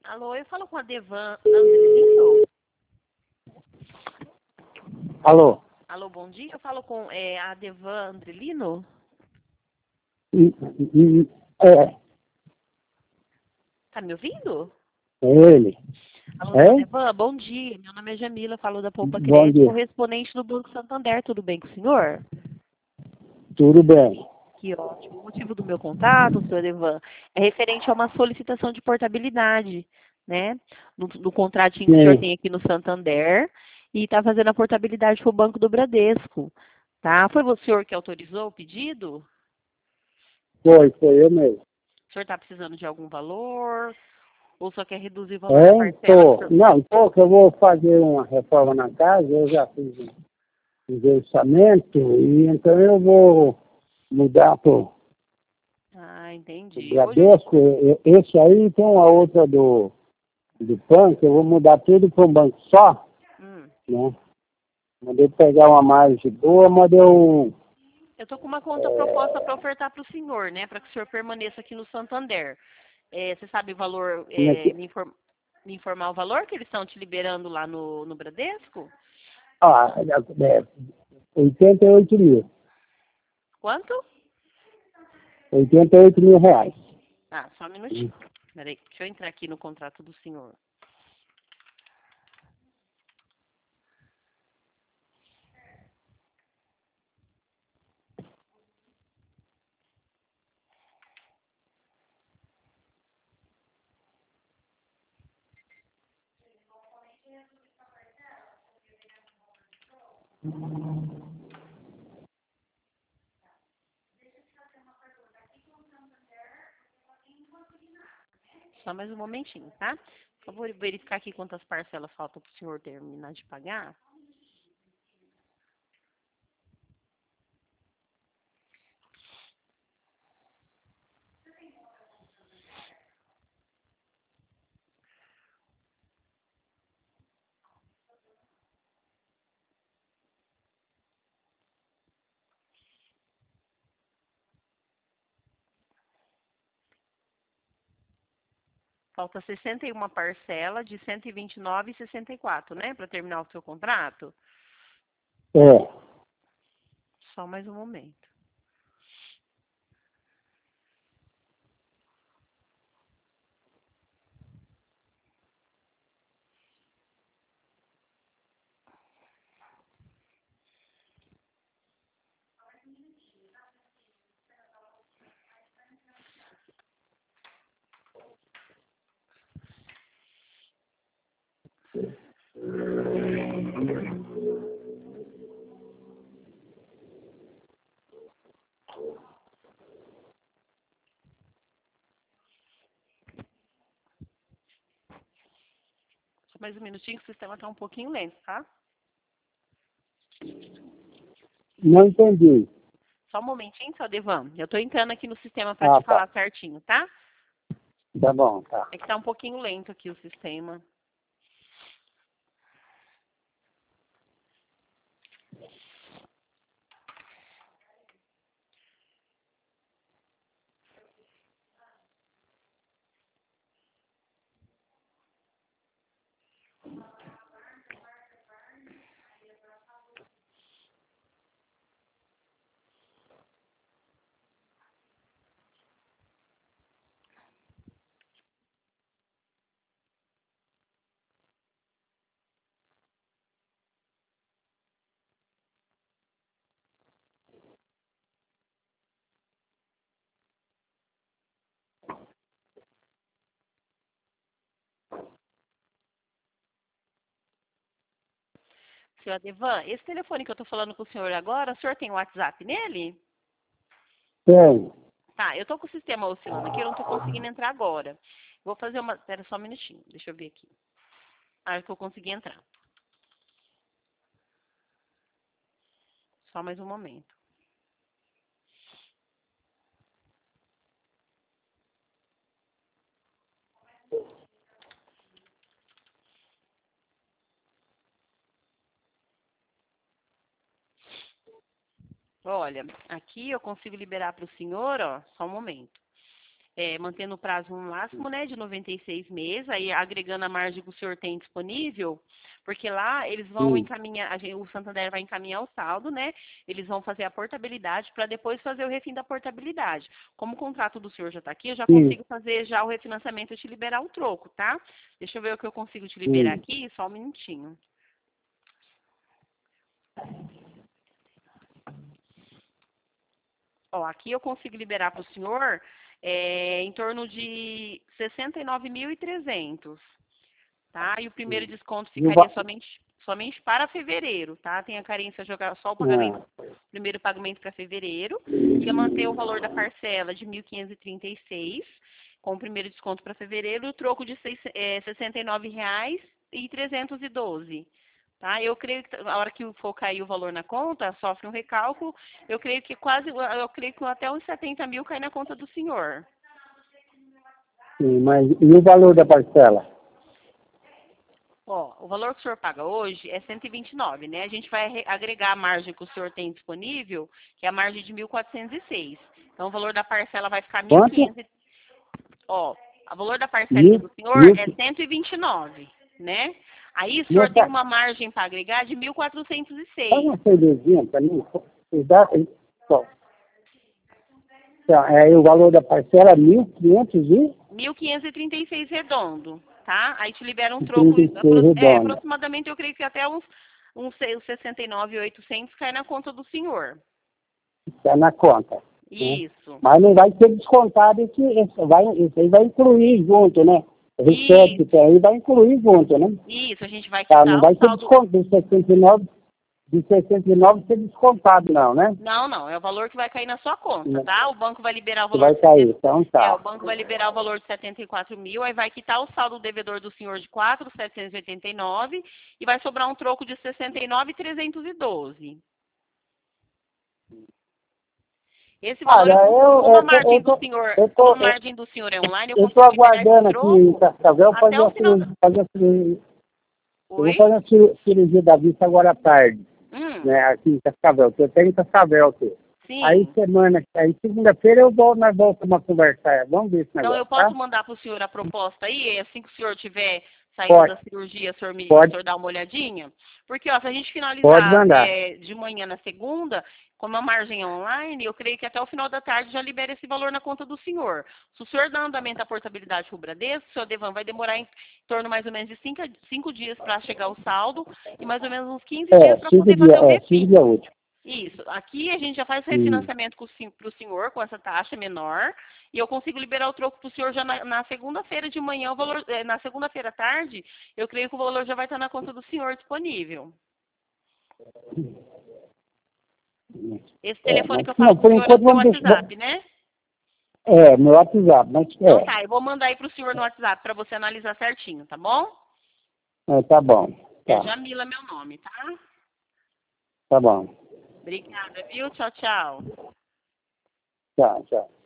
Alô, eu falo com a Devan Andrelino. Alô? Alô, bom dia. Eu falo com a Devan Andrelino. É, Tá me ouvindo? é ele. Alô, É? seu Devan, bom dia. Meu nome é Jamila, falo da Poupa Bom Crédito, dia. correspondente do Banco Santander. Tudo bem com o senhor? Tudo bem. Que ótimo. O motivo do meu contato, senhor Devan, é referente a uma solicitação de portabilidade, né? No contratinho que o senhor Sim. tem aqui no Santander e está fazendo a portabilidade para o Banco do Bradesco, tá? Foi o senhor que autorizou o pedido? Foi eu mesmo. O senhor está precisando de algum valor? Ou só quer reduzir o valor da É? parcela? Tô. Não, tô que eu vou fazer uma reforma na casa, eu já fiz um orçamento, e então eu vou mudar pro Ah, entendi. Hoje, Bradesco. Esse aí tem uma outra do banco, eu vou mudar tudo para um banco só, né? Mandei pegar uma margem boa, mas eu... eu estou com uma conta proposta para ofertar para o senhor, né? Para que o senhor permaneça aqui no Santander. Você sabe o valor, Como é que... me informar o valor que eles estão te liberando lá no Bradesco? Ah, 88 mil. Quanto? 88 mil reais. Ah, só um minutinho. Peraí, deixa eu entrar aqui no contrato do senhor. Só mais um momentinho, tá? Eu vou verificar aqui quantas parcelas faltam para o senhor terminar de pagar. Falta 61 parcela de 129,64, né? Para terminar o seu contrato. É. Só mais um momento. Só mais um minutinho que o sistema está um pouquinho lento, tá? Não entendi. Só um momentinho, seu Devan. Eu estou entrando aqui no sistema para Ah, te tá. falar certinho, tá? Tá bom, tá. É que tá um pouquinho lento aqui o sistema. Seu Adevan, esse telefone que eu estou falando com o senhor agora, o senhor tem WhatsApp nele? Tem. Tá, eu estou com o sistema oscilando aqui, eu não estou conseguindo entrar agora. Vou fazer uma... Espera só um minutinho, deixa eu ver aqui. Ah, que eu consegui entrar. Só mais um momento. Olha, aqui eu consigo liberar para o senhor, ó, só um momento. mantendo o prazo no máximo, né, de 96 meses, aí agregando a margem que o senhor tem disponível, porque lá eles vão encaminhar, o Santander vai encaminhar o saldo, né, eles vão fazer a portabilidade para depois fazer o refim da portabilidade. Como o contrato do senhor já está aqui, eu já consigo fazer já o refinanciamento e te liberar o troco, tá? Deixa eu ver o que eu consigo te liberar aqui, só um minutinho. Ó, aqui eu consigo liberar para o senhor em torno de 69.300, tá? E o primeiro desconto ficaria somente para fevereiro, tá? Tem a carência jogar só o pagamento, primeiro pagamento para fevereiro, ia manter o valor da parcela de 1.536, com o primeiro desconto para fevereiro, o troco de R$ 69,312. Tá? Eu creio que a hora que for cair o valor na conta, sofre um recálculo, eu creio que até uns 70 mil cai na conta do senhor. Sim, mas e o valor da parcela? Ó, o valor que o senhor paga hoje é 129, né? A gente vai agregar a margem que o senhor tem disponível, que é a margem de 1.406. Então, o valor da parcela vai ficar 1.500. Ó, o valor da parcela do senhor é 129, né? Aí o senhor tem uma margem para agregar de 1.406. Faz uma cervejinha para mim. O valor da parcela é 1.536 redondo, tá? Aí te libera um troco. Aproximadamente, eu creio que até uns 69.800 cai na conta do senhor. Está na conta. Isso. Né? Mas não vai ser descontado, isso aí vai incluir junto, né? O receite que aí vai incluir junto, né? Isso, a gente vai quitar não vai ser descontado, de 69 ser descontado, não, né? Não, é o valor que vai cair na sua conta, tá? O banco vai liberar o valor... Vai cair, então tá. O banco vai liberar o valor de 74 mil, aí vai quitar o saldo do devedor do senhor de 4.789 e vai sobrar um troco de 69.312. Esse valor, como a margem do senhor é online, eu estou aguardando aqui em Cascavel fazer a cirurgia. Eu vou fazer a cirurgia da vista agora à tarde, né, aqui em Cascavel, que eu tenho em Cascavel aqui. Sim. Aí segunda-feira nós voltamos a conversar. Vamos ver esse negócio. Então eu posso mandar para o senhor a proposta aí, assim que o senhor tiver saído da cirurgia, o senhor dá uma olhadinha? Porque, ó, se a gente finalizar de manhã na segunda, como a margem é online, eu creio que até o final da tarde já libera esse valor na conta do senhor. Se o senhor dá andamento à portabilidade com o Bradesco, o senhor Devan vai demorar em torno mais ou menos de 5 dias para chegar o saldo e mais ou menos uns 15 dias para poder fazer o refim. 5 dias úteis. Isso. Aqui a gente já faz o refinanciamento para o senhor com essa taxa menor e eu consigo liberar o troco para o senhor já na segunda-feira de manhã, o valor, na segunda-feira à tarde, eu creio que o valor já vai estar na conta do senhor disponível. Esse telefone que eu falo com o senhor é o seu WhatsApp, né? É, meu WhatsApp. Mas então tá, eu vou mandar aí para o senhor no WhatsApp para você analisar certinho, tá bom? Tá bom. Tá. É Jamila meu nome, tá? Tá bom. Obrigada, viu? Tchau, tchau. Tchau, tchau.